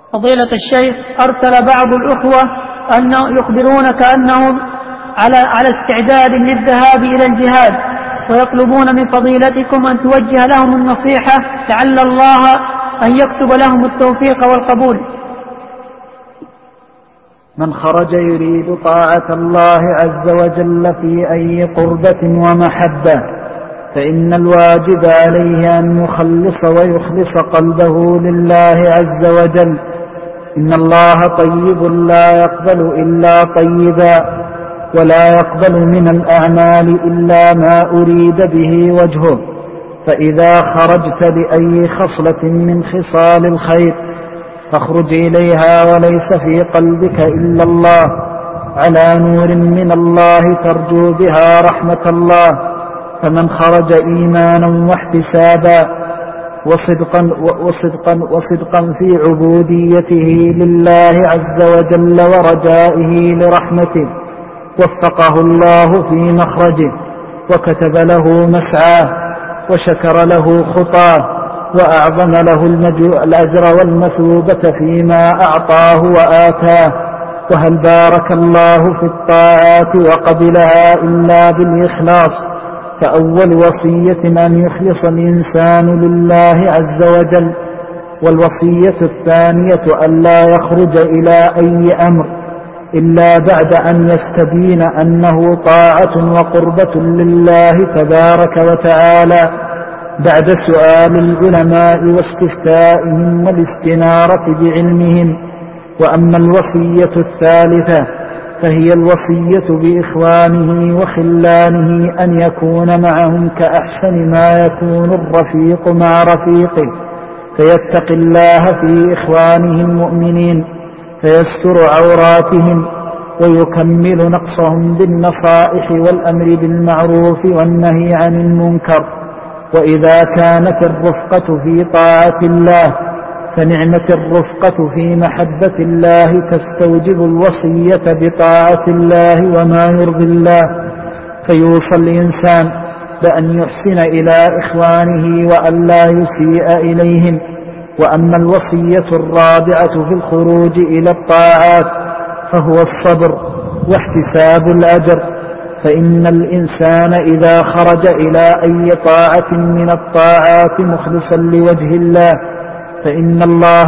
فضيلة الشيخ، أرسل بعض الأخوة أن يخبرونك أنهم على استعداد للذهاب إلى الجهاد، ويطلبون من فضيلتكم أن توجه لهم النصيحة لعل الله أن يكتب لهم التوفيق والقبول. من خرج يريد طاعة الله عز وجل في أي قربة ومحبة فإن الواجب عليه أن يخلص ويخلص قلبه لله عز وجل. إن الله طيب لا يقبل إلا طيبا، ولا يقبل من الأعمال إلا ما أريد به وجهه. فإذا خرجت لأي خصلة من خصال الخير فاخرج إليها وليس في قلبك إلا الله، على نور من الله ترجو بها رحمة الله. فمن خرج إيمانا واحتسابا وصدقا في عبوديته لله عز وجل ورجائه لرحمته وفقه الله في مخرجه، وكتب له مسعاه، وشكر له خطاه، وأعظم له الأجر والمثوبة فيما أعطاه وآتاه. وهل بارك الله في الطاعات وقبلها إلا بالإخلاص؟ فأول وصية أن يخلص الإنسان لله عز وجل، والوصية الثانية أن لا يخرج إلى أي أمر إلا بعد أن يستبين أنه طاعة وقربة لله تبارك وتعالى، بعد سؤال العلماء واستفتائهم والاستنارة بعلمهم. وأما الوصية الثالثة فهي الوصية بإخوانه وخلانه أن يكون معهم كأحسن ما يكون الرفيق مع رفيقه، فيتقي الله في إخوانه المؤمنين فيستر عوراتهم ويكمل نقصهم بالنصائح والأمر بالمعروف والنهي عن المنكر. وإذا كانت الرفقة في طاعة الله فنعمة الرفقة في محبة الله تستوجب الوصية بطاعة الله وما يرضي الله، فيوصى الإنسان بأن يحسن إلى إخوانه وأن لا يسيء إليهم. وأما الوصية الرابعة في الخروج إلى الطاعات فهو الصبر واحتساب الأجر، فإن الإنسان إذا خرج إلى أي طاعة من الطاعات مخلصا لوجه الله فإن الله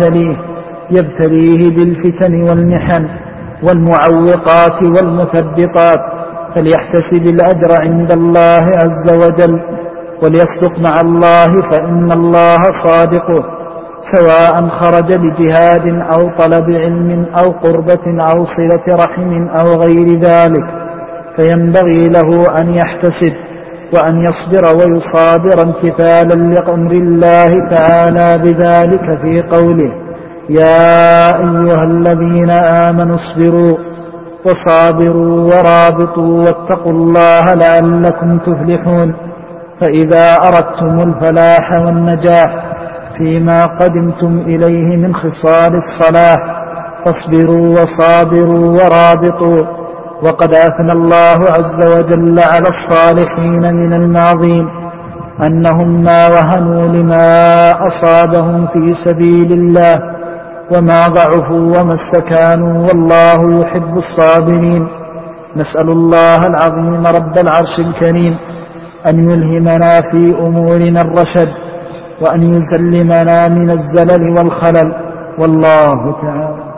يبتليه بالفتن والمحن والمعوقات والمثبطات، فليحتسب الأجر عند الله عز وجل وليصدق مع الله فإن الله صادقه، سواء خرج لجهاد أو طلب علم أو قربة أو صلة رحم أو غير ذلك. فينبغي له أن يحتسب وأن يصبر ويصابر امتثالا لأمر الله تعالى بذلك في قوله: يا أيها الذين آمنوا اصبروا وصابروا ورابطوا واتقوا الله لعلكم تفلحون. فإذا أردتم الفلاح والنجاح فيما قدمتم إليه من خصال الصلاح فاصبروا وصابروا ورابطوا. وقد أثنى الله عز وجل على الصالحين من الماضين أنهم ما وهنوا لما أصابهم في سبيل الله وما ضعفوا وما استكانوا، والله يحب الصابرين. نسأل الله العظيم رب العرش الكريم أن يلهمنا في أمورنا الرشد وأن يسلمنا من الزلل والخلل، والله تعالى